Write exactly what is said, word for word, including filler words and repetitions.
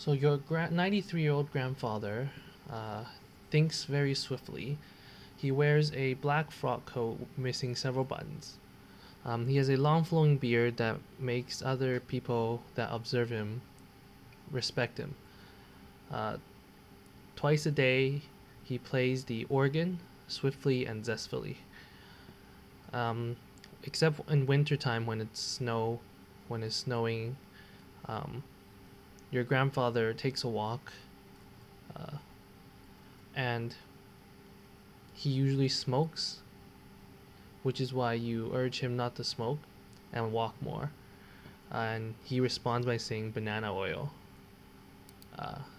So your gra- ninety-three-year-old grandfather uh, thinks very swiftly. He wears a black frock coat missing several buttons. Um, he has a long flowing beard that makes other people that observe him respect him. Uh, Twice a day, he plays the organ swiftly and zestfully. Um, Except in wintertime when it's snow, when it's snowing, um, your grandfather takes a walk, uh, and he usually smokes, which is why you urge him not to smoke and walk more. And he responds by saying banana oil. Uh,